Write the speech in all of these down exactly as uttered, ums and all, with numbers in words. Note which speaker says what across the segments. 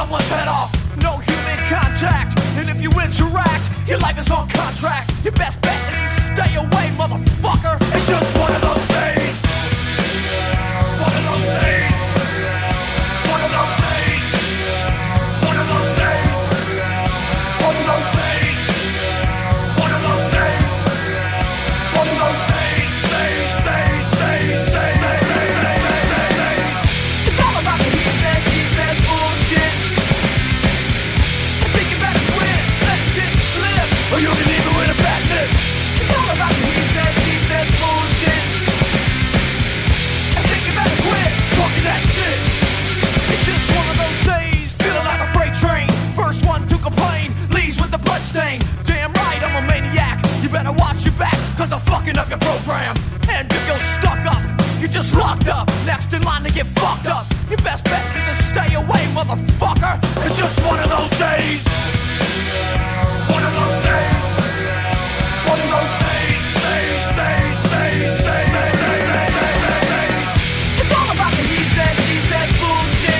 Speaker 1: someone's head off. No human contact, and if you interact, your life is on contract. Your best bet is you stay away, motherfucker. It's just one of those days. One of those days. One of those days. One of those days. One of those days. One of those days. One of those days. Days, days, days, days, days, days, days. It's all about the he says, she says bullshit. I think you better quit, let shit slip, or you'll be leaving with a bad lip. It's all about the he says, she says bullshit. I think you better quit talking that shit. It's just one of those days, feeling like a freight train. First one to complain, leaves with the blood stain. Damn right, I'm a maniac. You better watch your back, cause I'm fucking up your program. And if you're stuck up, you're just locked up. Next in line to get fucked up. Your best bet is to stay away, motherfucker. It's just one of those days. One of those days. One of those days. Days, days, days, days, days, days, days, days. It's all about the he says, she says bullshit.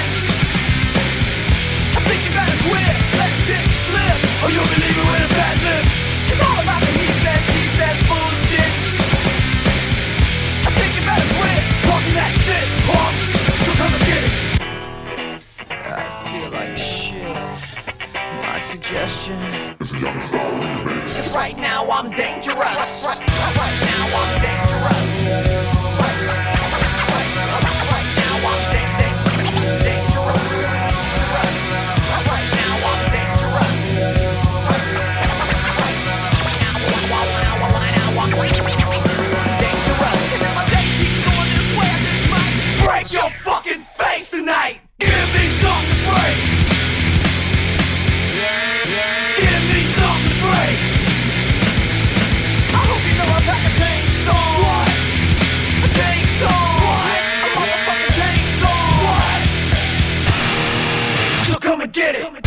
Speaker 1: I think you better quit, let shit slip, or you'll be leaving with a bad lip. It's all about the he says, she says bullshit. I think you better quit talking that shit, huh? So come and get it. I feel like shit. My suggestion
Speaker 2: It's a young star remix.
Speaker 1: is right now I'm dangerous. Right, right, right now I'm dangerous. Right, right, right, right, right now I'm dan- dan- dangerous. Dangerous. Right now I'm dangerous. Right, right, right now, now, now I'm dangerous. And if my day keeps going this way, I just might break your fucking face tonight. Give me something to break. Give me something to break. I hope you know I've got a chainsaw. What? A chainsaw. What? A motherfucking chainsaw. What? So come and get it.